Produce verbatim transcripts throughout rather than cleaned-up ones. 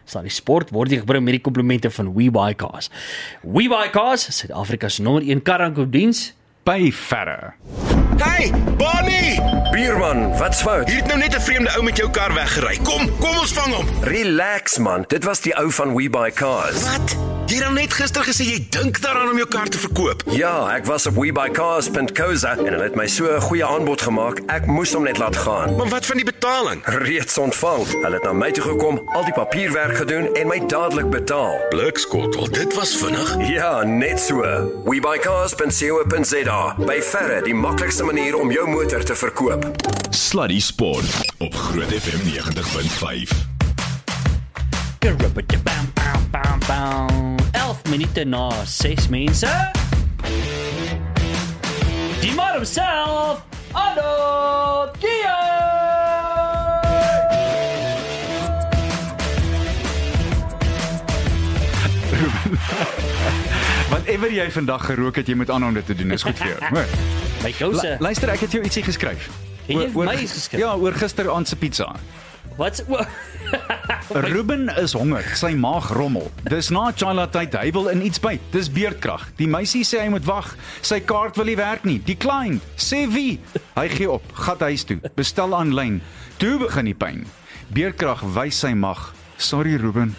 Sluddy Sport word jy gebring met die komplimente van WeBuyCars. WeBuyCars, Suid-Afrika se nommer een kar-aankoopdiens by verre. Hey, Bonnie! Buurman, wat's fout? Hier het nou net 'n vreemde ou met jou kar weggery. Kom, kom ons vang hom. Relax man, dit was die ou van WeBuyCars. Wat? Jy het dan net gister gesê jy dink daaraan om jou kar te verkoop. Ja, ek was op webuycars punt co za en hulle het my so 'n goeie aanbod gemaak, ek moes hom net laat gaan. Maar wat van die betaling? Reeds ontvang. Hulle het na my toe gekom, al die papierwerk gedoen en my dadelik betaal. Blikskottel, dit was vinnig. Ja, net so. webuycars punt co punt za, by verre die maklikste manier om jou motor te verkoop. Sluddy Sport op Groot F M negentig punt vyf. elf minute na ses mense. Die man himself, Arnold Kia. Whatever jy vandag gerook het, jy moet aan om dit te doen, is goed vir jou. Hoor. My gouse. Lu- Luister, ek het jou ietsie geskryf. Het jy Oor- vir oor- my iets geskryf? Ja, oor gisteraand se pizza. Wat's o Ruben is honger, sy maag rommel. Dis na Chila tyd, hy wil in iets byt. Dis beerdkrag. Die meisie sê hy moet wag. Sy kaart wil nie werk nie. Declined. Sê wie? Hy gee op, gat huis toe. Bestel aanlyn. Toe begin die pyn. Beerdkrag wys sy mag. Sorry Ruben.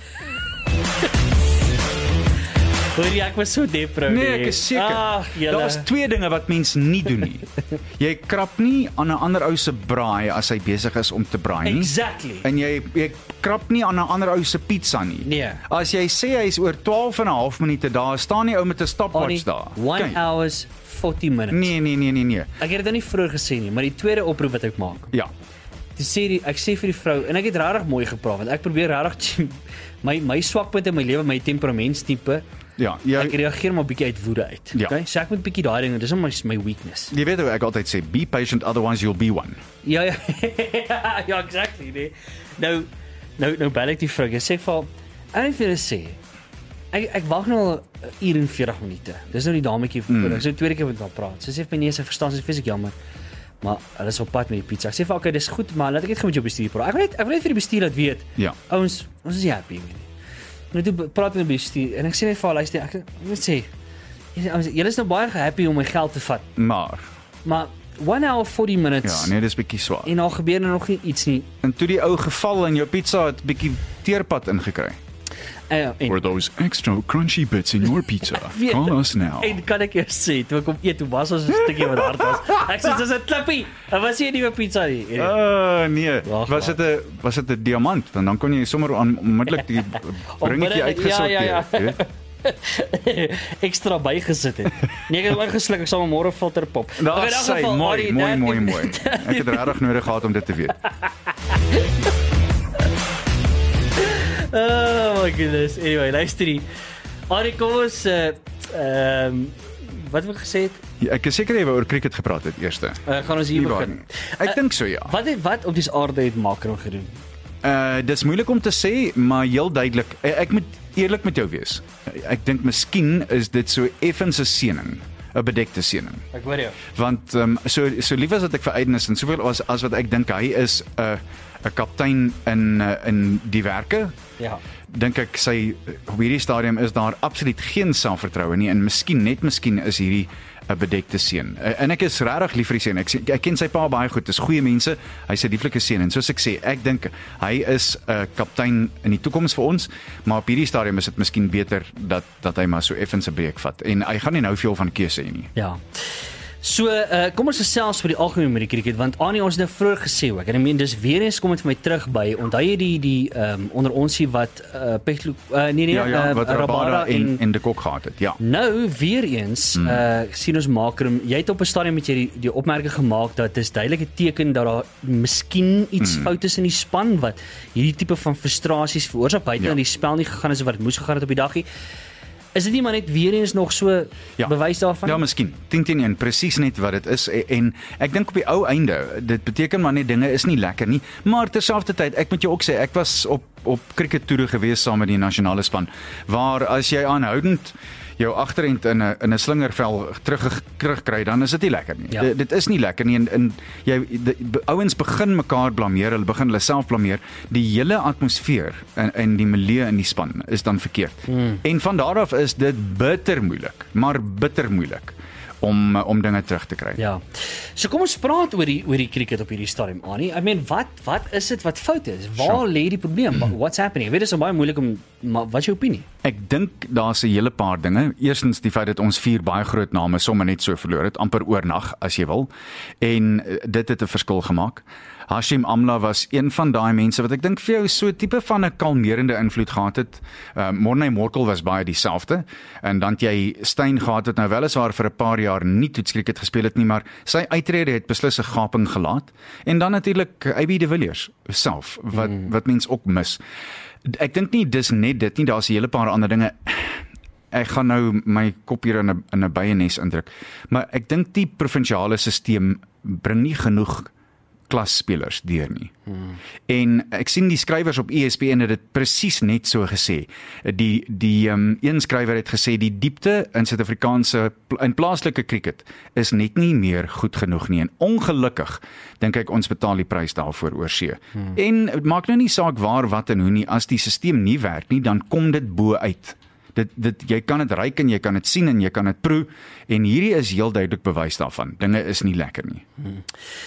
Hoor jy, ek was so depro. Nee, ek is seker. Ag, julle. Daar's twee dinge wat mens nie doen nie. Jy krap nie aan 'n ander ou se braai as hy besig is om te braai nie. Exactly. En jy jy krap nie aan 'n ander ou se pizza nie. Nee. As jy sê hy's oor twaalf en 'n half minute daar, staan die ou met 'n stopwatch daar. one Kyk. hours forty minutes. Nee, nee, nee, nee, nee. Ek het dit nou nie vroeër gesê nie, maar die tweede oproep wat ek maak. Ja. Toe sê die, ek sê vir die vrou en ek het regtig mooi gepraat want ek probeer regtig my my swakpunt in my lewe, my temperamentstipe. Ja, jy Ek reageer maar 'n bietjie uit woede uit. Ja. Okay? So ek moet 'n bietjie daai dinge, dis my my weakness. jy weet hoe ek altyd sê, be patient otherwise you'll be one. Ja ja. ja, exactly, nee. Nou nou nou bel ek die vrou. Ek sê vir haar, ek wil vir julle sê Ek ek wag nou al 'n uur en veertig minute. Dis nou die dametjie voor. Mm. Ek sou tweede keer met haar praat. Sy sê vir my nee, sy verstaan, sy sê ek jammer. Maar hulle is op pad met die pizza. Ek sê vir haar, okay, dis goed, maar laat ek net gou met jou bestuur praat. Ek wil net ek wil net vir die bestuur laat weet. Ja. Ouens, ons is nie happy nie. Nou toe praat ek met die bestuur en ek sê net vir haar, luister, ek moet sê julle is nou baie happy om my geld te vat. Maar Maar one hour forty minutes. ja, nee, dis bietjie swaar. En daar gebeur nou nog nie iets nie. En toe die ou geval en jou pizza het bietjie teerpad ingekry. Uh, en, For those extra crunchy bits in your pizza, Weet- call us now. En kan ek eers sê, toe ek kom eet, toe was ons 'n stukkie wat hard was. Ek sê dis 'n klippie. Dit was nie 'n nuwe pizza nie. Uh, nee, Wag, was dit 'n was dit 'n diamant? Want dan kon jy sommer aan- onmiddellik die ringetjie uitgesorteer. Ja, ja, ja. jy weet. Ekstra bygesit het. Nee, ek het hom ingesluk, ek sal hom môre filter pop. Daar Okay, in elk sê geval, mooi, Arie, mooi, dat- mooi, mooi. Ek het regtig nodig gehad om dit te weet. Oh my goodness. Anyway, luister hier. Arie, kom ons uh ehm um, wat het ek gesê het? Ja, ek is seker jy wou oor cricket gepraat het eerste. Uh, gaan ons hier Nie waar begin. nie. Ek dink so ja. Wat het wat op die aarde het Macron gedoen? Uh dis moeilik om te sê, maar heel duidelik. Uh, ek moet eerlik met jou wees. Uh, ek dink miskien is dit so effens 'n seëning, 'n bedekte seëning. Ek hoor jou. Want ehm um, so so lief as wat ek vir Aiden is en soveel as as wat ek dink hy is 'n uh, 'n kaptein in uh, in die werke. Ja. Dink ek sy op hierdie stadium is daar absoluut geen selfvertroue nie en miskien net miskien is hierdie 'n bedekte seun. En ek is regtig lief vir die seun. Ek sê- ek ken sy pa baie goed. Dis goeie mense. Hy's 'n lieflike seun en soos ek sê, ek dink hy is 'n uh, kaptein in die toekoms vir ons, maar op hierdie stadium is dit miskien beter dat dat hy maar so effens 'n breek vat en hy gaan nie nou veel van keuse hê nie. Ja. So, uh, kom ons gesels vir die algemeen met die cricket, want Annie, ons het nou vroeër gesê ook, en ek meen, dis weer eens kom dit vir my terug by, onthou jy die, die um, onder ons hier wat, uh, Petlo, uh, nee nee, Ja ja, uh, wat Rabada en en de Kok gehad het. Ja. Nou, weer eens, mm. uh, sien ons Macron, jy het op 'n stadium met jy die, die opmerking gemaak, dat dis duidelik 'n teken dat daar miskien iets mm. fout is in die span, wat hierdie tipe van frustrasies veroorsaak, buite Ja. in die spel nie gegaan is wat dit moes gegaan het op die daggie. Is dit nie maar net weer eens nog so Ja. bewys daarvan? Ja, miskien. tien teen een, presies net wat dit is en, en ek dink op die ou einde, dit beteken maar net dinge is nie lekker nie, maar terselfdertyd, ek moet jou ook sê, ek was op op crickettoere gewees saam met die nasionale span, waar as jy aanhoudend jou agterend in 'n in 'n slingervel terug terugkry, dan is dit nie lekker nie. Ja. Dit, dit is nie lekker nie en, en jy die, ouens begin mekaar blameer, hulle begin hulle self blameer. Die hele atmosfeer en en die milieu in die span is dan verkeerd. Hmm. En van daar af is dit bitter moeilik, maar bitter moeilik om om dinge terug te kry. Ja. So kom ons praat oor die oor die cricket op hierdie stadium, Annie. I mean, wat wat is dit wat fout is? Waar sure. lê die probleem? What's happening? Ek weet dit is baie moeilik om maar wat is jou opinie? Ek dink daar's 'n hele paar dinge. Eerstens die feit dat ons vier baie groot name sommer net so verloor het, amper oornag as jy wil. En dit het 'n verskil gemaak. Hashim Amla was een van daai mense wat ek dink vir jou so tipe van 'n kalmerende invloed gehad het. Uh, Morne Morkel was baie dieselfde. En dan het jy Steyn gehad het nou weliswaar vir 'n paar jaar nie toetskriket gespeel het nie, maar sy uittrede het beslis 'n gaping gelaat. En dan natuurlik A B de Villiers self wat mm. wat mens ook mis. Ek dink nie dis net dit nie, daar's 'n hele paar ander dinge. Ek gaan nou my kop hier in 'n in 'n byenes indruk. Maar ek dink die provinsiale stelsel bring nie genoeg klasspelers deur nie. Hmm. En ek sien die skrywers op E S P N het dit presies net so gesê. Die die um, een skrywer het gesê die diepte in Suid-Afrikaanse in plaaslike cricket is net nie meer goed genoeg nie en ongelukkig dink ek ons betaal die prys daarvoor oor see. Hmm. En dit maak nou nie saak waar wat en hoe nie, as die stelsel nie werk nie, dan kom dit bo uit. Dit dit jy kan dit ruik en jy kan dit sien en jy kan dit proe en hierdie is heel duidelik bewys daarvan. Dinge is nie lekker nie. Hmm.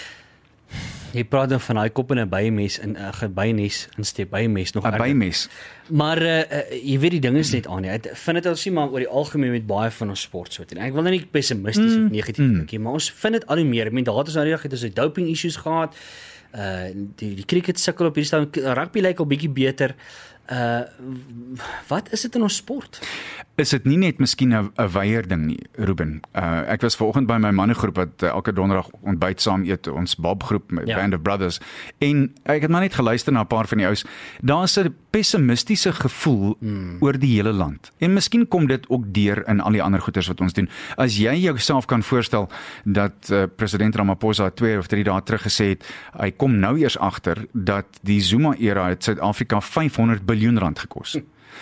Jy praat dan van daai kop in 'n byemes in 'n uh, byenes insteek byemes nog 'n byemes. Maar uh, uh, jy weet die ding is net aan nie. Ek vind dit ons sien maar oor die algemeen met baie van ons sport so. Ek wil nou nie pessimisties mm. of negatief dink nie, maar ons vind dit al hoe meer. Ek meen daar het ons nou reg het ons doping issues gehad. Uh die die cricket sukkel op hierdie stadium. Rugby lyk al bietjie beter. Uh wat is dit in ons sport? Is dit nie net miskien 'n weier ding nie, Ruben? Uh ek was vanoggend by my mannegroep wat uh, elke donderdag ontbyt saam eet, ons Bob-groep met ja. Band of Brothers. En ek het maar net geluister na 'n paar van die ouens. Daar's 'n pessimistiese gevoel hmm. oor die hele land. En miskien kom dit ook deur in al die ander goeders wat ons doen. As jy jouself kan voorstel dat uh, president Ramaphosa twee of drie dae terug gesê het, hy kom nou eers agter dat die Zuma-era het Suid-Afrika vyfhonderd biljoen rand gekos.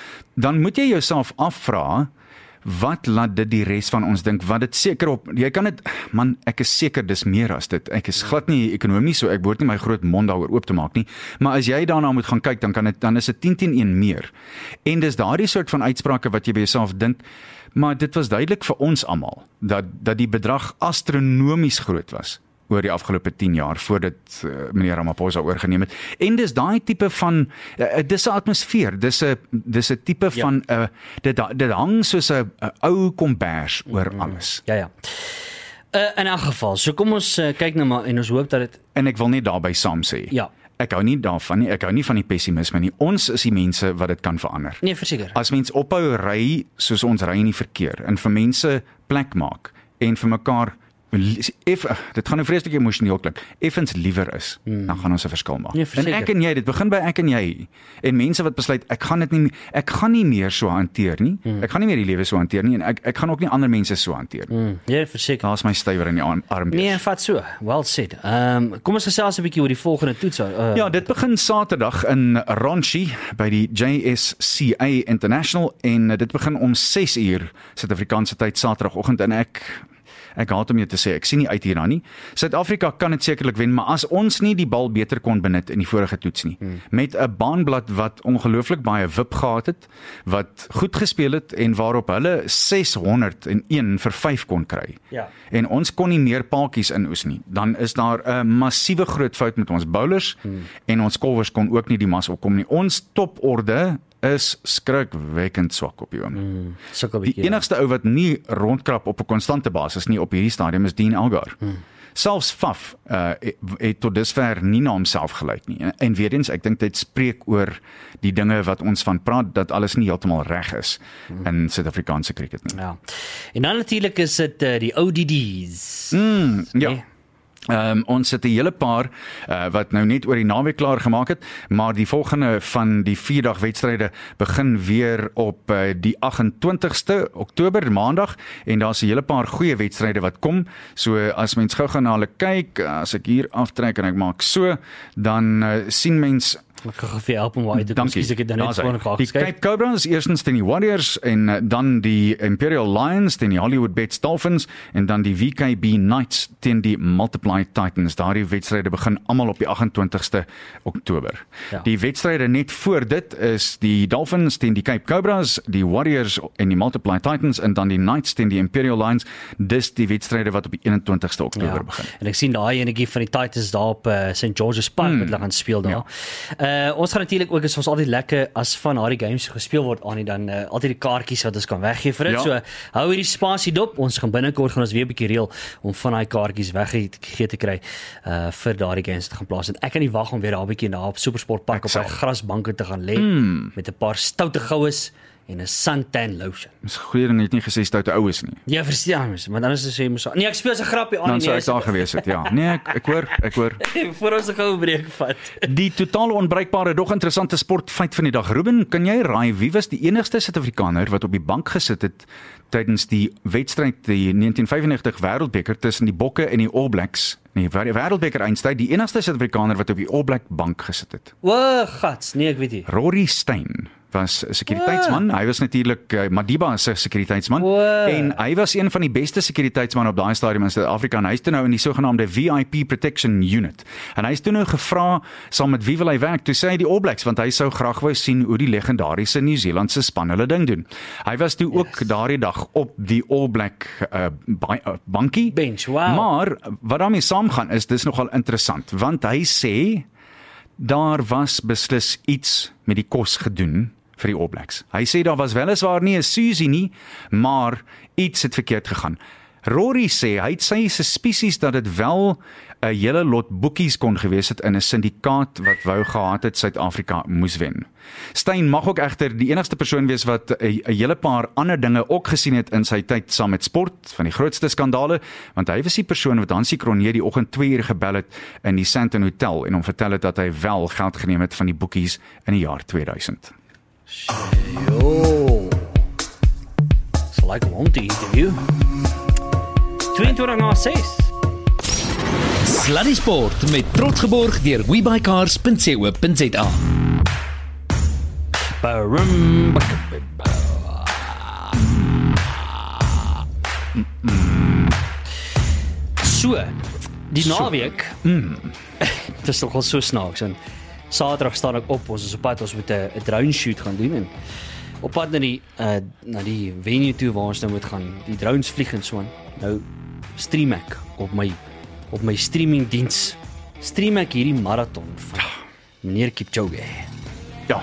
Dan moet jy jouself afvra, wat laat dit die res van ons dink, wat dit seker op, jy kan dit, man, ek is seker dis meer as dit, ek is glad nie ekonomie so, ek behoort nie my groot mond daaroor oop te maak nie, maar as jy daarna moet gaan kyk, dan kan dit, dan is dit tien teen een meer, en dis daardie soort van uitsprake wat jy by jouself dink, maar dit was duidelik vir ons almal, dat, dat die bedrag astronomies groot was, oor die afgelope tien jaar, voordat uh, meneer Ramaphosa oorgeneem het. En dis daai tipe van, uh, dis 'n atmosfeer, dis 'n dis 'n tipe ja. van, uh, dit, dit hang soos 'n ou kombers oor alles. Ja, ja. Uh, in elk geval, so kom ons uh, kyk nou maar, en ons hoop dat dit... En ek wil net daarby saam sê, ja. ek hou nie daarvan nie, ek hou nie van die pessimisme nie, ons is die mense wat dit kan verander. Nee, verseker. As mens ophou ry, soos ons ry in die verkeer, en vir mense plek maak, en vir mekaar If, dit gaan nou vreeslik emosioneel klink, effens liewer is, hmm. dan gaan ons 'n verskil maak. Nee, en ek en jy, dit begin by ek en jy. En mense wat besluit, ek gaan dit nie ek gaan nie meer so hanteer nie. Hmm. Ek gaan nie meer die lewe so hanteer nie en ek ek gaan ook nie ander mense so hanteer nie. Hmm. Ja, verseker. Daar's my stywer in die arm. Nee, vat so. Well said. Ehm um, kom ons gesels 'n bietjie oor die volgende toets. Uh, ja, dit begin Saterdag in Ranchi by die J S C A International en dit begin om ses uur Suid-Afrikaanse tyd Saterdagoggend en ek Ek haat om jou te sê, ek sien nie uit hierna nie. Suid-Afrika kan dit sekerlik wen, maar as ons nie die bal beter kon benut in die vorige toets nie, hmm. met 'n baanblad wat ongelooflik baie wip gehad het, wat goed gespeel het en waarop hulle ses honderd en een vir vyf kon kry. Ja. En ons kon nie meer paaltjies inoes nie. Dan is daar 'n massiewe groot fout met ons bowlers hmm. en ons kolwers kon ook nie die mas opkom nie. Ons toporde is skrikwekkend swak op die oomblik. Mm, die enigste ou wat nie rondkrap op 'n konstante basis nie op hierdie stadium is Dean Elgar. Mm. Selfs Faf uh, het, het tot dusver nie na homself gelyk nie. En, en weer eens, ek dink dit spreek oor die dinge wat ons van praat, dat alles nie heeltemal reg is mm. in Suid-Afrikaanse cricket nie. Ja. En dan natuurlik is dit uh, die O D D's. Mm, ja. Nee? Um, ons het 'n hele paar uh, wat nou net oor die naweek klaar gemaak het, maar die volgende van die vierdag wedstryde begin weer op uh, die agentwintigste Oktober, maandag, en daar's 'n hele paar goeie wedstryde wat kom. So as mens gou gaan na hulle kyk, as ek hier aftrek en ek maak so, dan uh, sien mens Ek gaan vir help om waar uit. Dankie. Ek het dan net Daar's hy. voor elkaar Die geskryf. Cape Cobras eerstens teen die Warriors en uh, dan die Imperial Lions teen die Hollywood Bets Dolphins en dan die V K B Knights teen die Multiply Titans. Daardie wedstryde begin almal op die agt-en-twintigste Oktober. Ja. Die wedstryde net voor dit is die Dolphins teen die Cape Cobras, die Warriors en die Multiply Titans en dan die Knights teen die Imperial Lions. Dis die wedstryde wat op die een-en-twintigste Oktober Ja, begin. en ek sien daai enetjie van die Titans daar op uh, Saint George's Park wat hulle gaan speel daar. Uh, ons gaan natuurlik ook, is ons altyd lekker as van daardie games gespeel word aan die dan uh, altyd die kaartjies wat ons kan weggee vir dit. Ja. So hou hierdie spasie dop. Ons gaan binnekort gaan ons weer 'n bietjie reël om van daai kaartjies weggegee te kry uh, vir daardie games te gaan plaas. En ek kan nie wag om weer daar 'n bietjie daar op Supersport Park op sal. daai grasbanke te gaan lê Mm. met 'n paar stoute goues en 'n suntan lotion. Dis goeie ding het nie gesê stoute oues nie. Ja, verstaan mens, want anders as jy mos nee, ek speel 'n grappie aan Dan nie. sou ek daar gewees het. Ja. Nee, ek ek hoor, ek hoor. Voor ons 'n goue breek vat. Die totaal onbreekbare, dog interessante sportfeit van die dag. Ruben, kan jy raai wie was die enigste Suid-Afrikaner wat op die bank gesit het tydens die wedstryd die negentien vyfennegentig Wêreldbeker tussen die Bokke en die All Blacks? Nee, Wêreldbeker eindstryd, die enigste Suid-Afrikaner wat op die All Black bank gesit het. O, gats, nee, ek weet nie. Rory Steyn was 'n sekuriteitsman. Hy was natuurlik uh, Madiba se sekuriteitsman Wow. en hy was een van die beste sekuriteitsmanne op daai stadium in Suid-Afrika en hy is toe nou in die sogenaamde V I P Protection Unit. En hy is toe nou gevra saam met wie wil hy werk? Toe sê hy die All Blacks want hy sou graag wou sien hoe die legendariese Nieu-Seelandse span hulle ding doen. Hy was toe ook Yes. daardie dag op die All Black uh, ba- uh, bankie. Bench, wow. Maar wat daarmee saamgaan is dis nogal interessant want hy sê daar was beslis iets met die kos gedoen vir die All Blacks. Hy sê daar was weliswaar nie 'n Susie nie, maar iets het verkeerd gegaan. Rory sê hy het sy suspisies dat dit wel 'n hele lot boekies kon gewees het in 'n syndikaat wat wou gehad het Suid-Afrika moes wen. Steyn mag ook egter die enigste persoon wees wat 'n hele paar ander dinge ook gesien het in sy tyd saam met sport, van die grootste skandale, want hy was die persoon wat Hansie Cronje die oggend twee uur gebel het in die Sandton Hotel en hom vertel het dat hy wel geld geneem het van die boekies in die jaar tweeduisend. Jo. It's like a long interview. tweeëntwintig na ses. Sluddy Sport met trots geborg deur webycars punt co punt za. Barum. So, die naweek. Mm. Dit is nogal so snaaks en Saterdag staan ek op, ons is op pad, ons moet 'n 'n drone shoot gaan doen en op pad na die uh, na die venue toe waar ons nou moet gaan. Die drones vlieg en so aan. Nou stream ek op my op my streaming diens. Stream ek hierdie maraton van meneer Kipchoge. Ja,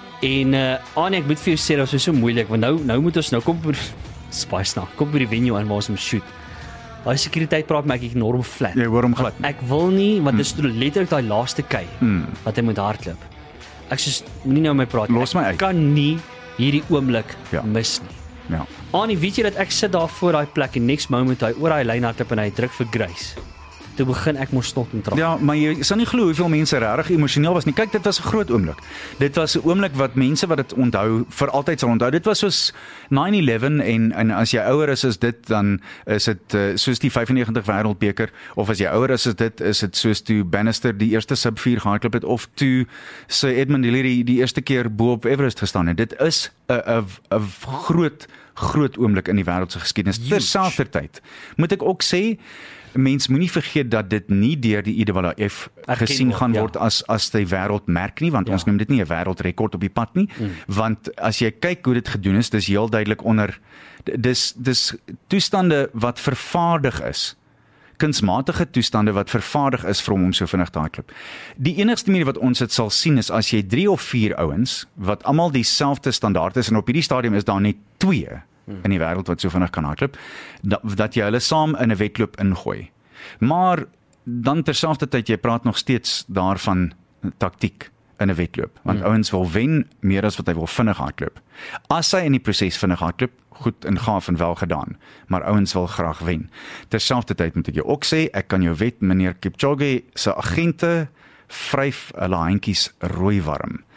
En uh Annie, ek moet vir jou sê dat dit so moeilik want nou nou moet ons nou kom by Spice nou. Kom by die venue aan waar ons moet shoot. Daai sekuriteit praat my ek enorm flat. jy hoor hom glad. Ek wil nie want dit is letterlik daai laaste kei Mm. wat hy moet hardloop. Ek sê moenie nou my praat. Los my Ek uit. kan nie hierdie oomblik Ja. mis nie. Ja. Annie, weet jy dat ek sit daar voor daai plek en next moment hy oor daai lyn hardloop en hy druk vir Grace. Toe begin ek mos stop en trap. Ja, maar jy sal nie glo hoeveel mense regtig emosioneel was nie. Kyk, dit was 'n groot oomblik. Dit was 'n oomblik wat mense wat dit onthou vir altyd sal onthou. Dit was soos nine eleven en en as jy ouer is as dit dan is dit uh, soos die vyfennegentig Wêreldbeker of as jy ouer is as dit is dit soos toe Bannister die eerste sub vier gehardloop het of toe Sir Edmund Hillary die eerste keer bo op Everest gestaan het. Dit is 'n 'n 'n groot groot oomblik in die wêreld se geskiedenis. Terselfdertyd moet ek ook sê mens moenie vergeet dat dit nie deur die I D W F Erken gesien word, gaan ja. word as as die wêreldmerk nie, want Ja. ons noem dit nie 'n wêreldrekord op die pad nie, mm. want as jy kyk hoe dit gedoen is, dis heel duidelik onder dis dis toestande wat vervaardig is. Kunsmatige toestande wat vervaardig is vir hom om so vinnig te hardloop. Die enigste manier wat ons dit sal sien is as jy drie of vier ouens wat almal dieselfde standaard is en op hierdie stadium is daar net twee in die wêreld wat so vinnig kan hardloop, dat, dat jy hulle saam in 'n wedloop ingooi. Maar dan terselfdertyd jy praat nog steeds daarvan taktiek in 'n wedloop, want hmm. ouens wil wen meer as wat hy wil vinnig hardloop. As hy in die proses vinnig hardloop, goed en gaaf en wel gedaan, maar ouens wil graag wen. Terselfdertyd moet ek jou ook sê, ek kan jou wet, meneer Kipchoge se agente vryf hulle handjies rooi warm.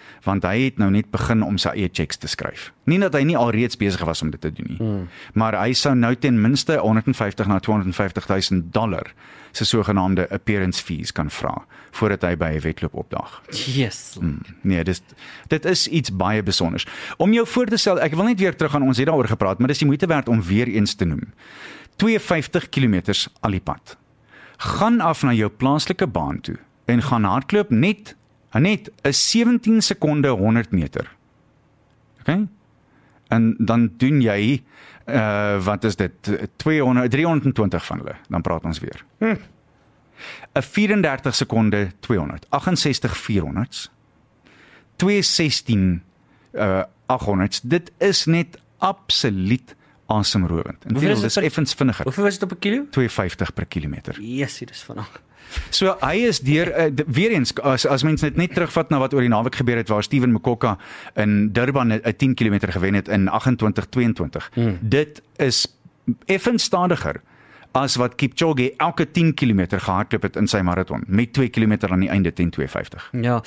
want hy het nou net begin om sy eie checks te skryf. Nie dat hy nie alreeds besig was om dit te doen nie, hmm. maar hy sou nou ten minste honderdvyftig na tweehonderdvyftig duisend dollar sy sogenaamde appearance fees kan vra, voordat hy by 'n wedloop opdaag. Yes. Hmm, nee, dis, dit is iets baie besonders. Om jou voor te stel, ek wil net weer terug aan ons het daaroor gepraat, maar dis die moeite werd om weer eens te noem. twee komma vyftig kilometer al die pad. Gaan af na jou plaaslike baan toe, en gaan hardloop net, net 'n sewentien sekonde honderd meter. Okay? En dan doen jy, uh, wat is dit, tweehonderd, driehonderdtwintig van hulle, dan praat ons weer. Hm. 'n vierendertig sekonde tweehonderd, achtensestig vierhonderd, twee sestien uh, achthonderd, dit is net absoluut asemrowend. En dit is effens vinniger. Hoeveel was dit op 'n kilo? twee vyftig per kilometer. Yes, dit is vinnig. So hy is deur, uh, weer eens, as, as mens net net terugvat na wat oor die naweek gebeur het, waar Steven Mokoka in Durban 'n tien kilometer gewen het in agtentwintig tweeëntwintig. Hmm. Dit is effens stadiger as wat Kipchoge elke tien kilometer gehardloop het in sy marathon, met twee kilometer aan die einde teen twee vyftig. Ja,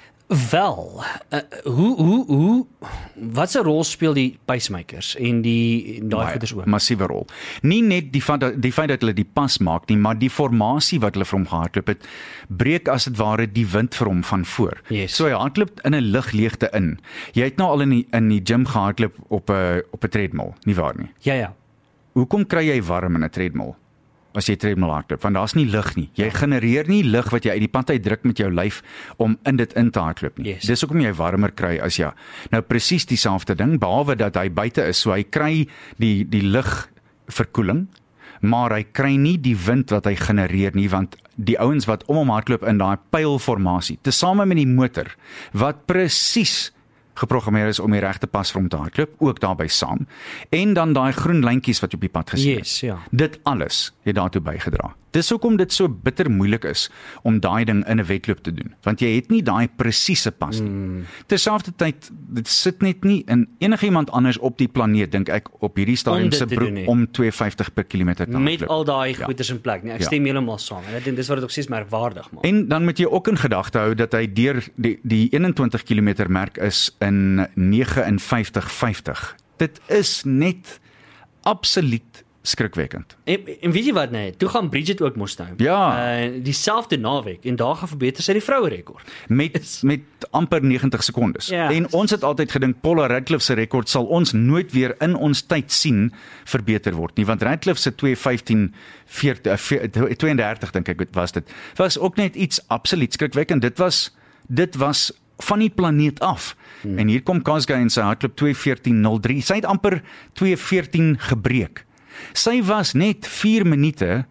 wel, uh, hoe, hoe, hoe, wat se rol speel die pacemakers en die daai goeders ook? Massiewe rol. Nie net die feit, die feit dat hulle die pas maak nie, maar die formasie wat hulle vir hom gehardloop het, breek as dit ware die wind vir hom van voor. Yes. So hy hardloop in 'n lugleegte in. Jy het nou al in die, in die gym gehardloop op 'n op 'n treadmill, nie waar nie? Ja, ja. Hoekom kry jy warm in 'n treadmill? As jy treadmill hardloop, want daar's nie lug nie. Jy genereer nie lug wat jy uit die pad uit druk met jou lyf om in dit in te hardloop nie. Yes. Dis hoekom jy warmer kry as ja. Nou presies dieselfde ding, behalwe dat hy buite is, so hy kry die die lugverkoeling, maar hy kry nie die wind wat hy genereer nie, want die ouens wat om hom hardloop in daai pylformasie, tesame met die motor wat presies geprogrammeer is om die regte pas vir hom te hardloop, ook daarbey saam, en dan daai groen lyntjies wat jy op die pad gesien het. Yes, ja. Dit alles het daartoe bygedra. Dis hoekom dit so bitter moeilik is om daai ding in 'n wedloop te doen, want jy het nie daai presiese pas nie. Mm. Terselfdertyd, dit sit net nie in enigiemand anders op die planeet, dink ek, op hierdie stadium se broek om twee vyftig per kilometer te hardloop. Met al daai goeders in plek, nee, ek Ja. stem heeltemal saam. En ek dink dis wat dit ook steeds merkwaardig maak. En dan moet jy ook in gedagte hou dat hy deur die, die eenentwintig kilometer merk is in vyf nege vyftig. Dit is net absoluut skrikwekkend. En, en weet jy wat nee, toe gaan Bridget ook mos nou. Ja. Uh, dieselfde naweek en daar gaan verbeter sy die vroue rekord. Met met amper negentig sekondes. Ja. En ons het altyd gedink Paula Radcliffe se rekord sal ons nooit weer in ons tyd sien verbeter word nie, want Radcliffe se twee vyftien tweeëndertig dink ek was dit. Was ook net iets absoluut skrikwekkend. Dit was dit was van die planeet af. Hmm. En hier kom Kosgei en sy hardloop twee veertien nul drie. Sy het amper twee veertien gebreek. Sy was net vier minute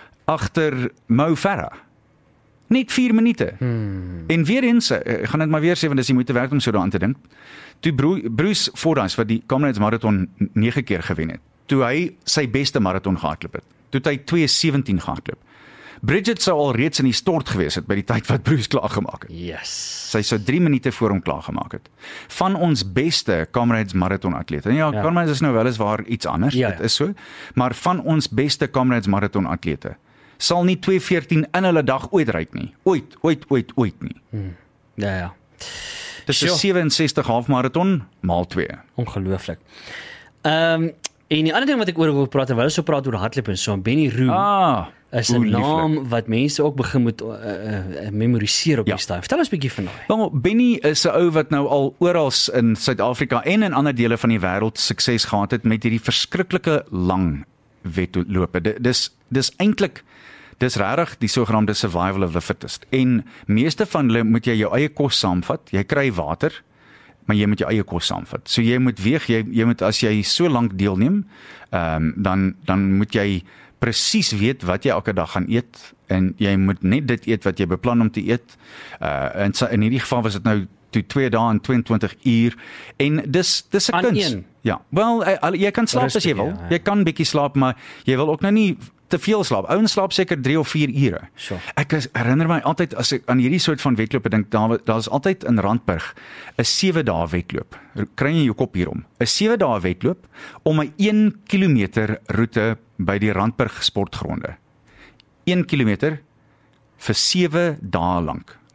agter Mo Farah. Net vier minute. Hmm. En weer eens, ek gaan dit maar weer sê, want dis die moeite werd om so daaraan te dink. Toe Bruce Fordyce, wat die Comrades Marathon nege keer gewen het, toe hy sy beste marathon gehardloop het, toe het hy twee sewentien gehardloop. Bridget sou al reeds in die stort gewees het by die tyd wat Bruce klaargemaak het. Yes. Sy sou drie minute voor hom klaargemaak het. Van ons beste Comrades marathon atlete. En ja, ja. Comrades is nou weliswaar iets anders, ja, dit ja. is so, maar van ons beste Comrades marathon atlete sal nie twee veertien in hulle dag ooit reik nie. Ooit, ooit, ooit, ooit nie. Hmm. Ja, ja. Dis 'n sewe-en-sestig halfmarathon maal twee. Ongelooflik. Ehm um, en die ander ding wat ek oor wil praat, terwyl ons so praat oor hardloop en so, Benny Roux. Ah, is 'n naam wat mense ook begin moet uh, uh, memoriseer op ja. die stadium. Vertel ons 'n bietjie van daai. Wel, Benny is 'n ou wat nou al oral in Suid-Afrika en in ander dele van die wêreld sukses gehad het met hierdie verskriklike lang wedlope. Dis dis eintlik dis regtig die sogenaamde survival of the fittest. En meeste van hulle moet jy jou eie kos saamvat. Jy kry water, maar jy moet jou eie kos saamvat. So jy moet weeg, jy jy moet as jy so lank deelneem, ehm um, dan dan moet jy presies weet wat jy elke dag gaan eet en jy moet net dit eet wat jy beplan om te eet. Uh in in hierdie geval was dit nou toe twee dae en tweeëntwintig uur en dis dis 'n kuns. Ja. Wel, jy kan slaap as jy wil. Ja, ja. Jy kan bietjie slaap, maar jy wil ook nou nie te veel slaap. Ouens slaap seker drie of vier ure. Sure. Ek is, herinner my altyd as ek aan hierdie soort van wedlope dink, daar daar's altyd in Randburg 'n sewe dae wedloop. Kry jy jou kop hierom? 'n sewe dae wedloop om 'n een kilometer roete by die Randburg sportgronde. een kilometer vir sewe dae lank.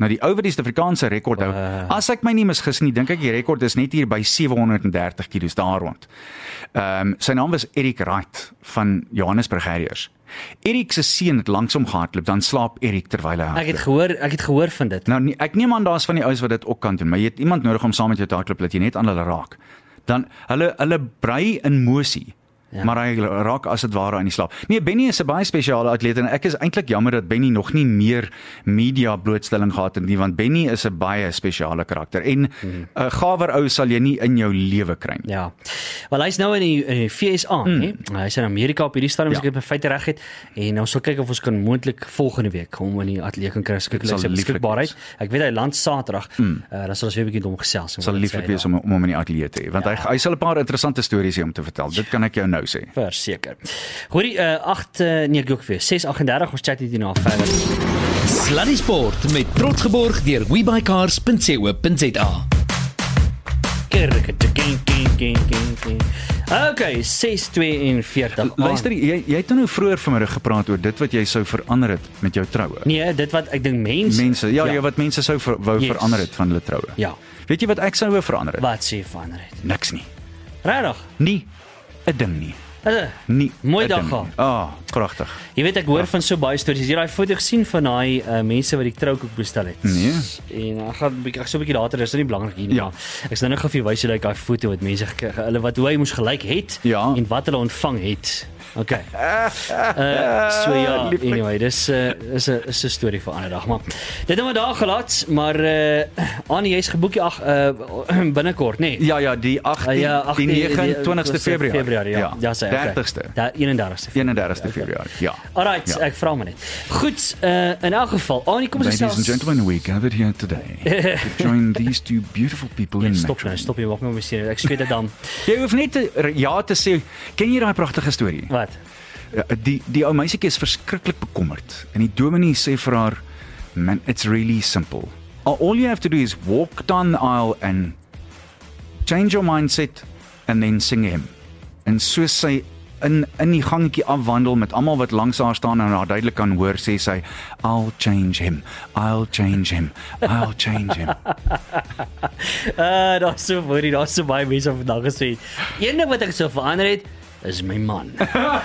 Nou die ou wat die Suid-Afrikaanse rekord hou, uh. as ek my nie misgis nie, dink ek die rekord is net hier by sewe honderd en dertig kilos daar rond. Ehm um, sy naam was Erik Wright van Johannesburg Harriers. Erik se seun het langsom gehardloop, dan slaap Erik terwyl hy hardloop. Ek het gehoor, ek het gehoor van dit. Nou nie, ek neem aan daar's van die ouens wat dit ook kan doen, maar jy het iemand nodig om saam met jou te hardloop dat jy net aan hulle raak. Dan hulle hulle brei in mosie. Ja. Maar hy raak as dit ware aan die slaap. Nee, Benny is 'n baie spesiale atleet en ek is eintlik jammer dat Benny nog nie meer media blootstelling gehad het nie, want Benny is 'n baie spesiale karakter en 'n mm. uh, gawer ou sal jy nie in jou lewe kry nie. Ja. Wel hy's nou in die, in die V S A, mm. hè. Hy's in Amerika op hierdie stadium, as ja. ek dit feite reg het, en ons sal kyk of ons kan moontlik volgende week hom in die atleet kan kry as ek sy beskikbaarheid. Ek weet hy land Saterdag. Mm. Uh, dan sal ons weer 'n bietjie dom gesels. Sal lieflik wees om om hom in die atleet te hê, want ja. hy hy sal 'n paar interessante stories hê om te vertel. Dit kan ek jou nou sê. Verseker. Hoorie, uh, agt uh, nee, ek ook weer. ses agt dertig ons chat hier na verder. Sluddy Sport met trots geborg deur webuycars punt co punt za. Okay, ses twee en veertig. Luister, jy jy het nou vroeër vanmiddag gepraat oor dit wat jy sou verander het met jou troue. Nee, dit wat ek dink mense Mense, ja, ja, wat mense sou ver, wou yes. verander het van hulle troue. Ja. Weet jy wat ek sou wou verander het? Wat sê jy verander het? Niks nie. Regtig? Nie 'n ding nie. Hulle, nie mooi dag gehad. Ah, oh, pragtig. Jy weet ek hoor ja. van so baie stories. Jy het daai foto gesien van daai uh, mense wat die troukoek bestel het. Nee. En ek gaan ek so 'n bietjie later, is dit nie belangrik hier nie. Ja. Ek sal nou gou vir jou wys hoe lyk daai foto wat mense hulle wat hoe hy moes gelyk het ja. en wat hulle ontvang het. Okay. Uh, so ja, anyway, dis uh, is 'n is 'n storie vir 'n ander dag, maar dit het maar daar gelaat, maar uh, Annie, jy's geboek ag uh, binnekort, nê? Nee. Ja ja, die agtien, uh, ja, agtien die nege en twintigste Februarie. Februarie, ja. Ja, ja sê okay. dertigste. Da een en dertigste. een en dertigste Februarie. Ja. Alright, ja. ek vra maar net. Goed, uh, in elk geval, Annie, kom ons Ladies and gentlemen, we gathered here today to join these two beautiful people ja, in Stop nou, stop jy, wacht my misschien, ek sê dit dan. Jy hoef net te, ja te sê, ken jy daai pragtige storie? Wat? Die die ou meisietjie is verskriklik bekommerd en die dominee sê vir haar, man, it's really simple. All you have to do is walk down the aisle and change your mindset and then sing him. En so sy in in die gangetjie afwandel met almal wat langs haar staan en haar duidelik kan hoor, sê sy, I'll change him, I'll change him, I'll change him. uh, dat is so mooi, dat is so baie mense vandag gesê. Een ding wat ek so verander het, is my man.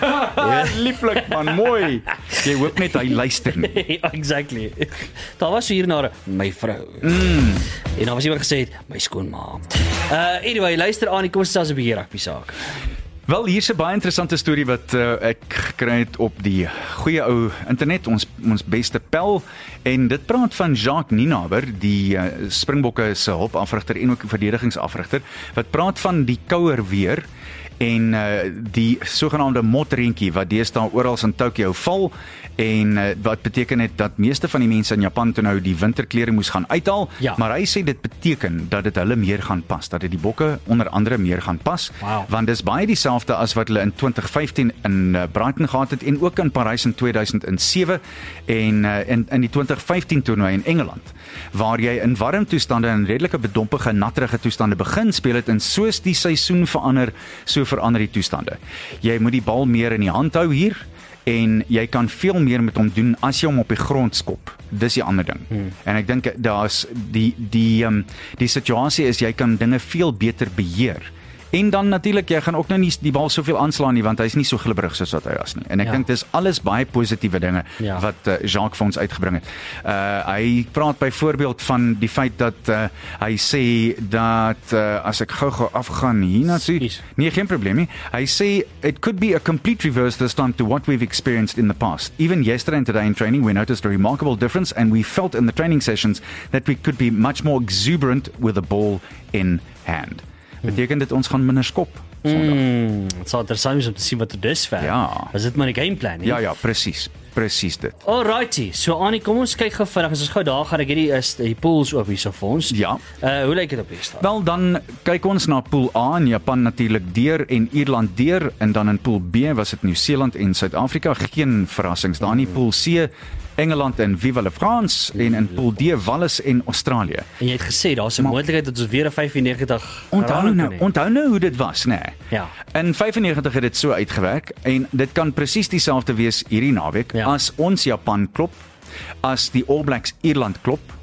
Ja, lieflik man, mooi. Jy hoop net hy luister nie. Exactly. Daar was so hierna my vrou. Mm. En dan was iemand gesê het, my skoonma. Uh anyway, luister aan, kom ons sê 'n bietjie rugby saak. Wel, hier's 'n baie interessante storie wat uh, ek gekry het op die goeie ou internet, ons ons beste pel, en dit praat van Jacques Nienaber, die uh, Springbokke se hulpafrigter en ook verdedigingsafrigter, wat praat van die kouer weer en uh, die sogenaamde motreentjie wat deesdae oral in Tokyo val en uh, wat beteken het dat meeste van die mense in Japan toe nou die winterklere moes gaan uithaal, ja. maar hy sê dit beteken dat dit hulle meer gaan pas, dat dit die bokke onder andere meer gaan pas, wow. want dis baie dieselfde as wat hulle in twintig vyftien in uh, Brighton gehad het en ook in Parys in twee duisend sewe en uh, in in die twintig vyftien toernooi in Engeland, waar jy in warm toestande en redelike bedompige natterige toestande begin speel het en soos die seisoen verander, so verander die toestande. Jy moet die bal meer in die hand hou hier en jy kan veel meer met hom doen as jy hom op die grond skop. Dis die ander ding. Hmm. En ek dink daar's die die um, die situasie is jy kan dinge veel beter beheer. En dan natuurlik, jy gaan ook nou nie die bal soveel aanslaan nie, want hy is nie so glibberig soos wat hy was nie. En ek ja. dink dis alles baie positiewe dinge ja. wat uh, Jacques vir ons uitgebring het. Uh, hy praat byvoorbeeld van die feit dat uh, hy sê dat uh, as ek gou-gou afgaan hiernatoe, nee, geen probleem nie. Hy sê it could be a complete reverse this time to what we've experienced in the past. Even yesterday and today in training, we noticed a remarkable difference and we felt in the training sessions that we could be much more exuberant with the ball in hand. Beteken dit ons gaan minder skop Sondag. Mm, het sal interessant wees om te sien wat er dusver. Ja. Was dit maar die gameplan, nie? Ja, ja, presies. Presies dit. Alrighty, so Annie, kom ons kyk gou vinnig. As ons gou daar gaan, ek het die is die pools oop hier so vir ons. Ja. Uh hoe lyk dit op hier staan? Wel, dan kyk ons na pool A en Japan natuurlik deur en Ierland deur en dan in pool B was dit Nieu-Seeland en Suid-Afrika, geen verrassings daar nie. Pool C Engeland en Vive la France en in pool D Wallis en Australië. En jy het gesê daar's 'n moontlikheid dat ons weer 'n vyfennegentig Onthou nou, onthou nou hoe dit was, nê? Nee. Ja. In vyfennegentig het dit so uitgewerk en dit kan presies dieselfde wees hierdie naweek ja. as ons Japan klop, as die All Blacks Ierland klop,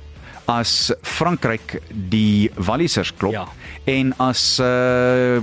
as Frankryk die Wallisers klop Ja. en as uh,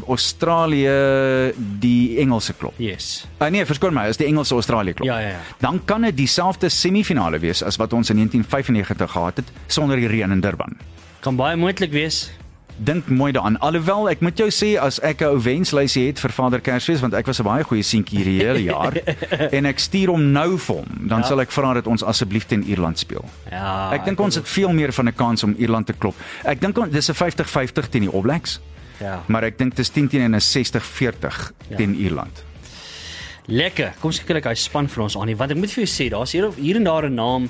Australië die Engelse klop. Yes. Uh, nee, verskoon my, is die Engelse Australië klop. Ja, ja, ja. Dan kan dit dieselfde semifinale wees as wat ons in negentien vyfennegentig gehad het sonder die reën in Durban. Kan baie moontlik wees. Dink mooi daaraan. Alhoewel ek moet jou sê as ek 'n ou wenslysie het vir Vader Kersfees, want ek was 'n baie goeie seentjie hierdie hele jaar en ek stuur hom nou vir hom, dan ja. sal ek vra dat ons asseblief teen Ierland speel. Ja. Ek dink ons het veel meer van 'n kans om Ierland te klop. Ek dink on- dis 'n vyftig vyftig teen die All Blacks, Ja. maar ek dink dis tien teen en 'n sestig veertig Ja. teen Ierland. Lekker. Kom skielik ek hy span vir ons aan nie, want ek moet vir jou sê, daar's hier hier en daar 'n naam.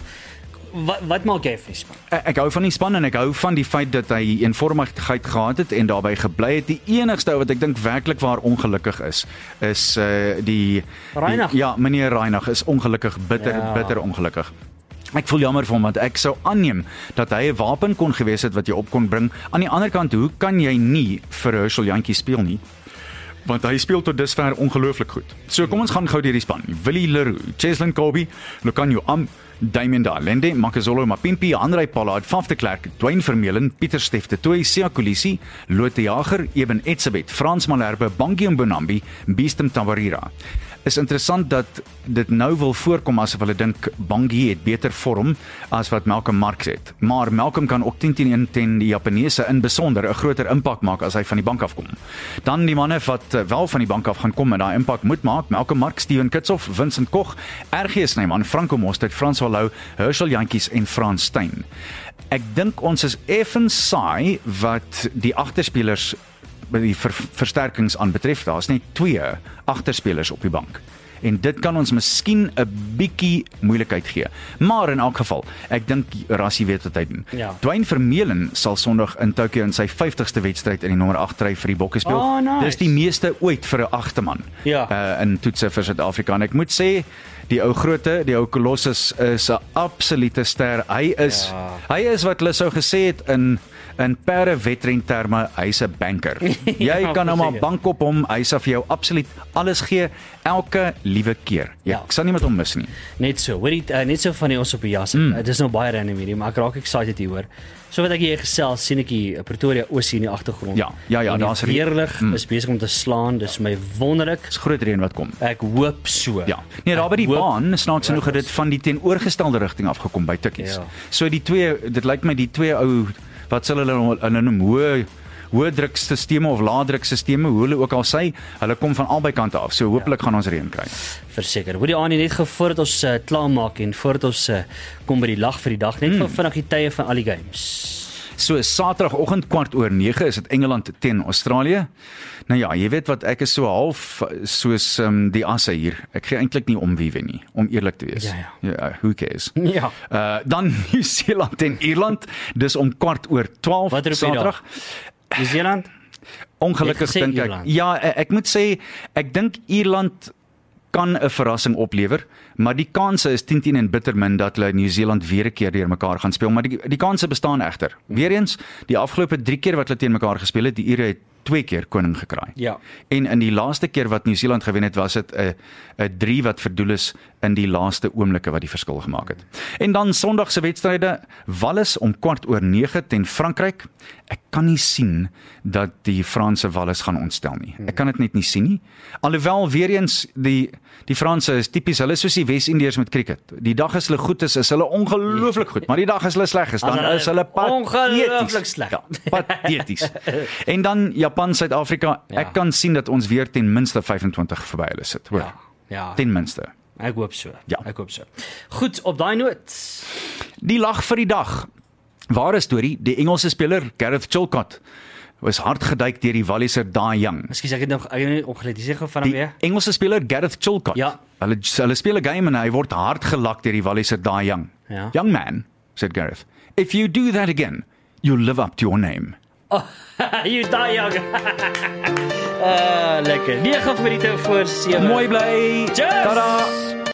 Wat wat maak jy vir die span? Ek, ek hou van die span en ek hou van die feit dat hy eenvormigheid gehad het en daarbey gebly het. Die enigste ou wat ek dink werklik waar ongelukkig is, is uh, die, Reinagh. die ja, meneer Reinagh is ongelukkig, bitter Ja. bitter ongelukkig. Ek voel jammer vir hom want ek sou aanneem dat hy 'n wapen kon gewees het wat jy op kon bring. Aan die ander kant, hoe kan jy nie vir Herschel Jantjie speel nie? Want hy speel tot dusver ongelooflik goed. So kom ons gaan gou deur die span. Willie Leroux, Cheslin Colby, Lucanio Am, Damien Dalende, Makazolo Mapimpi, Andrei Pollard, Faf de Klerk, Dwayne Vermeulen, Pieter Steff de Tooy, Sia Kolisi, Lotte Jager, Eben Etzebeth, Frans Malherbe, Bankie Mbonambi, Beestem Tabarira. Is interessant dat dit nou wil voorkom asof hulle dink Bangie het beter vorm as wat Malcolm Marx het. Maar Malcolm kan ook tien teen een teen die Japaneese in besonder 'n groter impak maak as hy van die bank af kom. Dan die manne wat wel van die bank af gaan kom en daai impak moet maak, Malcolm Marx, Steven Kitshoff, Vincent Koch, R G Snyman, Franco Mostert, Frans Wallou, Herschel Jantjies en Frans Steyn. Ek dink ons is effens saai wat die agterspelers met die ver, versterkings aanbetref. Daar's net twee agterspelers op die bank. En dit kan ons miskien 'n bietjie moeilikheid gee. Maar in elk geval, ek dink Rassie weet wat hy doen. Ja. Dwayne Vermeulen sal Sondag in Tokyo in sy vyftigste wedstryd in die nommer agt ry vir die Bokke speel. Oh, nice. Dis die meeste ooit vir 'n agterman Ja. uh, in toetse vir Suid-Afrika. En ek moet sê, die ou groote, die ou Colossus is 'n absolute ster. Hy is Ja. hy is wat hulle sou gesê het in in perde wedren terme, hy's 'n banker. Jy Ja, kan nou maar verseker. bank op hom, hy sal vir jou absoluut alles gee elke liewe keer. Ja, Ja. ek sal nie met hom mis nie. Net so, hoorie, uh, net so van die ons op die jas. Mm. Uh, dis nou baie random hierdie, maar ek raak excited hieroor. So wat ek hier gesels, sien ek hier Pretoria Oos hier in die agtergrond. Ja, ja, ja, En die daar's 'n reën. weerlig Mm. is besig om te slaan, dis my wonderlik. Dis groot reën wat kom. Ek hoop so. Ja. Nee, daar by die Ek hoop- baan, snaaks genoeg het dit van die teenoorgestelde rigting afgekom by Tikkies. Ja. So die twee, dit lyk my die twee ou wat sal hulle hulle noem hoë hoë drukstelsels of lae drukstelsels, hoe hulle ook al sê, hulle kom van albei kante af. So hopelik ja. gaan ons reën kry. Verseker. Hoorie aan net gou voordat ons uh, klaarmaak en voordat ons uh, kom by die lag vir die dag, net mm. vinnig die tye van al die games. So Saterdagoggend kwart oor nege is dit Engeland teen Australië. Nou ja, jy weet wat, ek is so half soos um, die asse hier. Ek gee eintlik nie om wie wen nie, om eerlik te wees. Ja, ja. Ja, who cares? Ja. Uh, dan Nieu-Seeland en Ierland, dis om kwart oor twaalf Wat roep jy daar? Saterdag. Nieu-Seeland? Ongelukkig Jy het gesê dink ek. Ierland. Ja, ek moet sê, ek dink Ierland kan 'n verrassing oplewer, maar die kanse is tien teen een bitter min dat hulle Nieu-Seeland weer 'n keer deurmekaar gaan speel, maar die die kanse bestaan egter. Weereens, die afgelope drie keer wat hulle teen mekaar gespeel het, die Ire het twee keer koning gekraai. Ja. En in die laaste keer wat Nieu-Seeland gewen het, was dit 'n 'n drie wat verdoel is in die laaste oomblikke wat die verskil gemaak het. En dan Sondag se wedstryde, Wallis om kwart oor nege teen Frankryk. Ek kan nie sien dat die Franse Wallis gaan ontstel nie. Ek kan dit net nie sien nie. Alhoewel weer eens die die Franse is tipies, hulle is soos die Wes-Indiërs met cricket. Die dag as hulle goed is, is hulle ongelooflik goed, maar die dag as hulle sleg is, dan As hulle is hulle ongelooflik pateties. sleg. Ja, pateties. En dan Japan, Suid-Afrika. Ja. Ek kan sien dat ons weer ten minste vyfentwintig verby hulle sit, hoor. Ja. Ja. Ten minste. Ek hoop so. Ja. Ek hoop so. Goed, op daai noot. Die lag vir die dag. Ware storie, die Engelse speler Gareth Chilcott was hard geduik deur die Walliser Daai Young. Ekskuus, ek het nog ek het nie opgelet. Jy sê gou van hom Die weer. Engelse speler Gareth Chilcott. Ja. Hulle hulle speel 'n game en hy word hard gelak deur die Walliser Daai Young. Ja. Young man, said Gareth, if you do that again, you'll live up to your name. Oh, you die young. Ah, lekker. nege minute voor sewe. Mooi bly. Cheers. Tada.